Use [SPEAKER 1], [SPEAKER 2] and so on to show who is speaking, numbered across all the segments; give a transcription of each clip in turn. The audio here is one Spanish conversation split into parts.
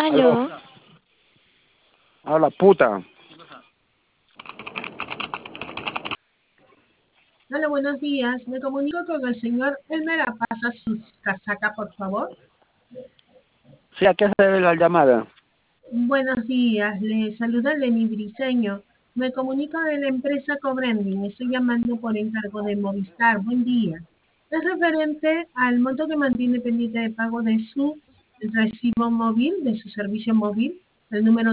[SPEAKER 1] Aló.
[SPEAKER 2] Habla puta.
[SPEAKER 3] Hola, buenos días. Me comunico con el señor. Él me la pasa su casaca, por favor.
[SPEAKER 2] Sí, ¿a qué se debe la llamada?
[SPEAKER 3] Buenos días. Le saluda Lenny Briseño. Me comunico de la empresa Cobrending. Estoy llamando por encargo de Movistar. Buen día. Es referente al monto que mantiene pendiente de pago de su recibo móvil, de su servicio móvil, el número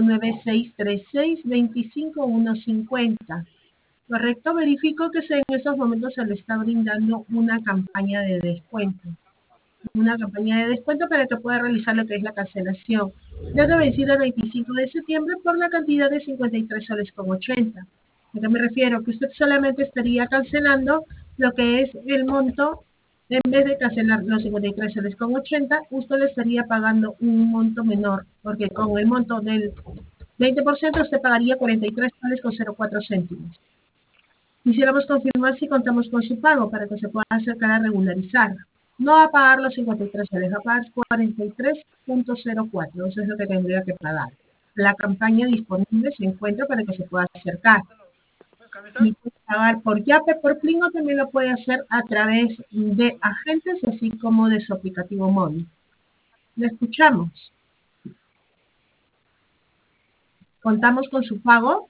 [SPEAKER 3] 9636-25150. Correcto, verifico que en estos momentos se le está brindando una campaña de descuento. Una campaña de descuento para que pueda realizar lo que es la cancelación. Debe vencir el 25 de septiembre por la cantidad de 53 soles con 80. ¿A qué me refiero? Que usted solamente estaría cancelando lo que es el monto, en vez de cancelar los 53 soles con 80, usted le estaría pagando un monto menor, porque con el monto del 20% usted pagaría 43 soles con 04 céntimos. Quisiéramos confirmar si contamos con su pago para que se pueda acercar a regularizar. No va a pagar los 53 soles, va a pagar 43.04. Eso es lo que tendría que pagar. La campaña disponible se encuentra para que se pueda acercar. Y puede pagar por Yape, por Plingo, también lo puede hacer a través de agentes, así como de su aplicativo móvil. Le escuchamos. Contamos con su pago.